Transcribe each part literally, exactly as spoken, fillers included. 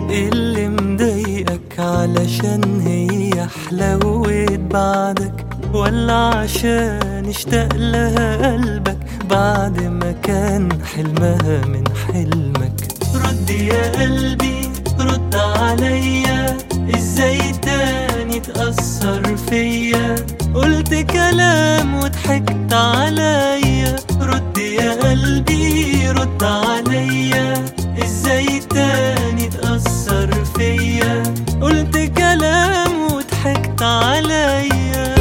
اللي مضايقك علشان هي حلوت بعدك، ولا عشان اشتاق لها قلبك بعد ما كان حلمها من حلمك؟ رد يا قلبي رد عليا، ازاي تاني تأثر فيا؟ قلت كلام وضحكت عليا. رد يا قلبي رد عليا، ازاي تاني تأثر فيا؟ قلت كلام وضحكت عليا.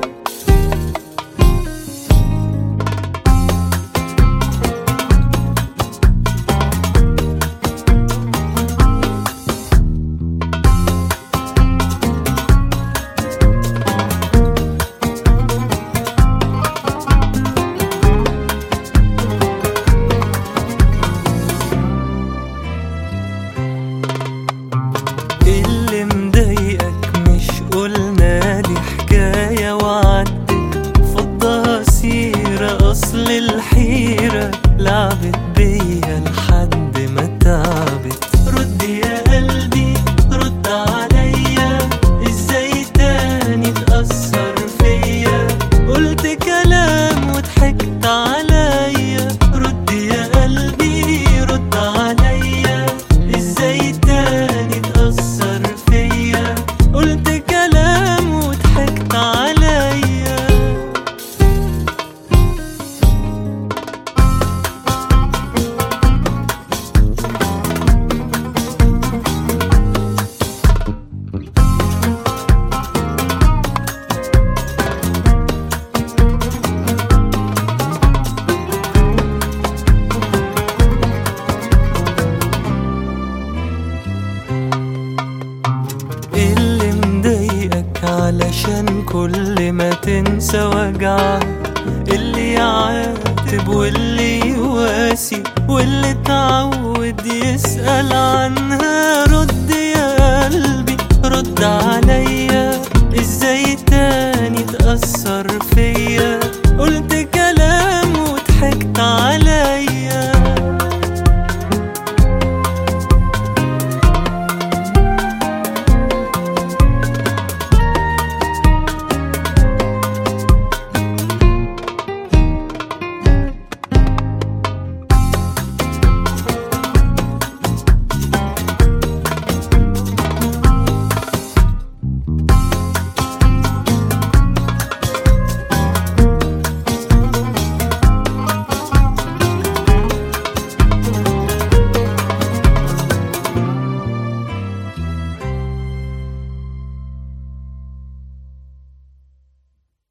اللي مضايقك مش قلنا دي حكاية وعدت، فضها سيرة أصل الحيرة لعبت بيا لحد ما تعبت. رد يا قلبي رد عليا، ازاي تاني تأثر فيا؟ قلت كلام وضحكت عليا. رد يا قلبي رد عليا، ازاي تاني تأثر فيا؟ قلت كلام وضحكت عليا. اللي مضايقك علشان كل ما تنسى وجعها، اللي يعاتب واللي يواسي واللي تعود يسأل عنها. رد يا قلبي رد عليا، ازاي تاني تأثر فيا؟ قلت